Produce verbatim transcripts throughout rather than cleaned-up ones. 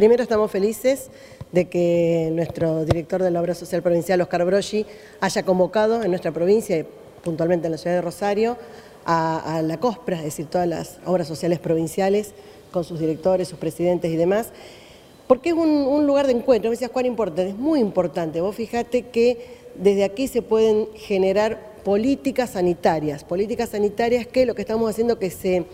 Primero, estamos felices de que nuestro director de la Obra Social Provincial, Oscar Broggi, haya convocado en nuestra provincia, y puntualmente en la ciudad de Rosario, a, a la COSPRA, es decir, todas las obras sociales provinciales, con sus directores, sus presidentes y demás, porque es un, un lugar de encuentro. Me decías, cuán importante, es muy importante. Vos fijate que desde aquí se pueden generar políticas sanitarias, políticas sanitarias que lo que estamos haciendo que se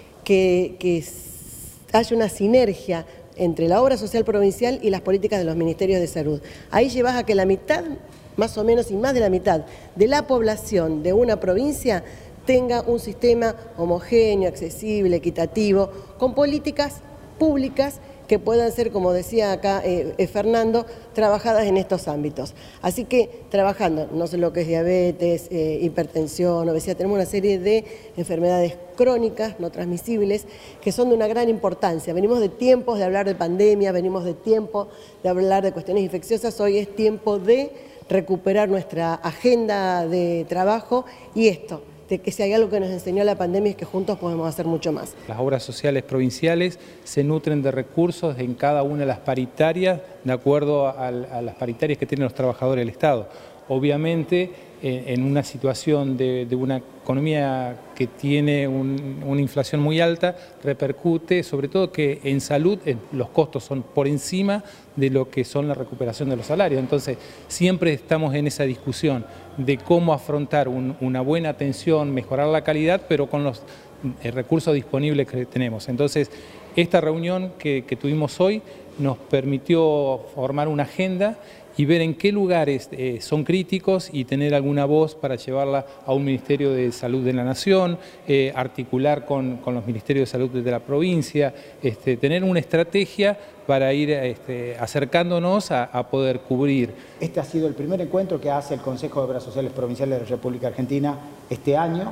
que, que haya una sinergia entre la obra social provincial y las políticas de los ministerios de salud. Ahí llevas a que la mitad, más o menos, y más de la mitad de la población de una provincia tenga un sistema homogéneo, accesible, equitativo, con políticas públicas que puedan ser, como decía acá eh, eh, Fernando, trabajadas en estos ámbitos. Así que trabajando, no sé lo que es diabetes, eh, hipertensión, obesidad, tenemos una serie de enfermedades crónicas, no transmisibles, que son de una gran importancia. Venimos de tiempos de hablar de pandemia, venimos de tiempo de hablar de cuestiones infecciosas, hoy es tiempo de recuperar nuestra agenda de trabajo y esto, de que si hay algo que nos enseñó la pandemia es que juntos podemos hacer mucho más. Las obras sociales provinciales se nutren de recursos en cada una de las paritarias, de acuerdo a, a las paritarias que tienen los trabajadores del Estado. Obviamente, en una situación de, de una economía que tiene un, una inflación muy alta, repercute sobre todo que en salud eh, los costos son por encima de lo que son la recuperación de los salarios. Entonces, siempre estamos en esa discusión de cómo afrontar un, una buena atención, mejorar la calidad, pero con los eh, recursos disponibles que tenemos. Entonces, esta reunión que, que tuvimos hoy nos permitió formar una agenda y ver en qué lugares eh, son críticos y tener alguna voz para llevarla a un Ministerio de Salud de la Nación, eh, articular con, con los Ministerios de Salud de la provincia, este, tener una estrategia para ir este, acercándonos a, a poder cubrir. Este ha sido el primer encuentro que hace el Consejo de Obras Sociales Provinciales de la República Argentina este año.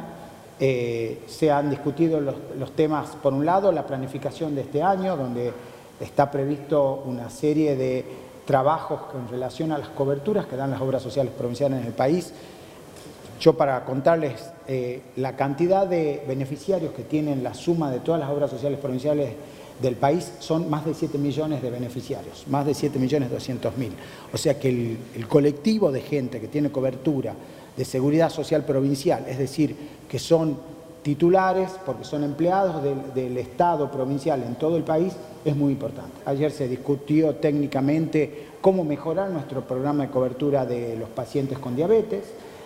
Eh, se han discutido los, los temas, por un lado, la planificación de este año, donde está previsto una serie de trabajos en relación a las coberturas que dan las obras sociales provinciales en el país. Yo, para contarles eh, la cantidad de beneficiarios que tienen la suma de todas las obras sociales provinciales del país, son más de siete millones de beneficiarios, más de siete millones doscientos mil. O sea que el, el colectivo de gente que tiene cobertura de seguridad social provincial, es decir, que son titulares, porque son empleados del, del Estado provincial en todo el país, es muy importante. Ayer se discutió técnicamente cómo mejorar nuestro programa de cobertura de los pacientes con diabetes,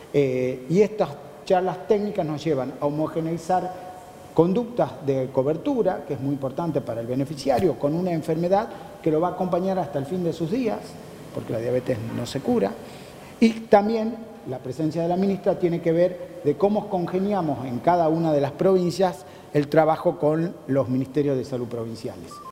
eh, y estas charlas técnicas nos llevan a homogeneizar conductas de cobertura, que es muy importante para el beneficiario, con una enfermedad que lo va a acompañar hasta el fin de sus días, porque la diabetes no se cura, y también la presencia de la ministra tiene que ver de cómo congeniamos en cada una de las provincias el trabajo con los ministerios de salud provinciales.